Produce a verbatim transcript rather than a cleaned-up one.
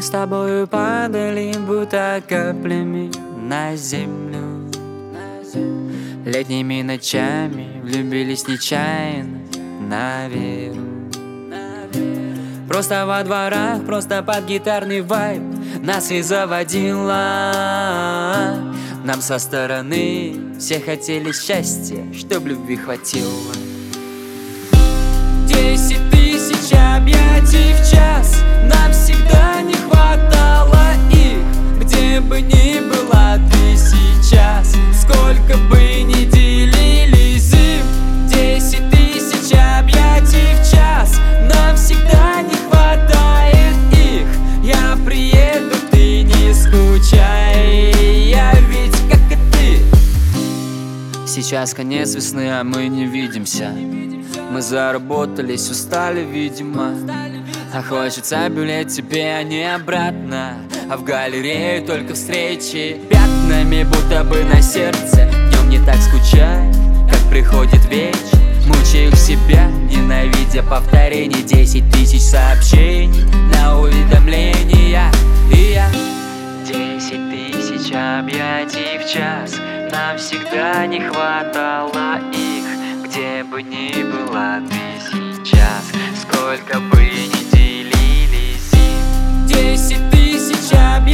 с тобою падали, будто каплями на землю. Летними ночами влюбились нечаянно на веру. Просто во дворах, просто под гитарный вайб нас и заводила. Нам со стороны все хотели счастья, чтоб любви хватило. Десять тысяч объятий в час, нам всегда не хватало их. Где бы ни была ты сейчас, сколько бы ни делили зим. Десять тысяч объятий в час, нам всегда не хватает их. Я приеду, ты не скучай, я ведь как и ты. Сейчас конец весны, а мы не видимся. Мы заработались, устали, видимо. А хочется билет тебе, а не обратно. А в галерее только встречи пятнами, будто бы на сердце. Днем не так скучаю, как приходит вечер. Мучаю себя, ненавидя повторений. Десять тысяч сообщений на уведомления. И я десять тысяч объятий в час, нам всегда не хватало их. Где бы ни была ты сейчас, сколько бы ни делили зим. Десять тысяч объятий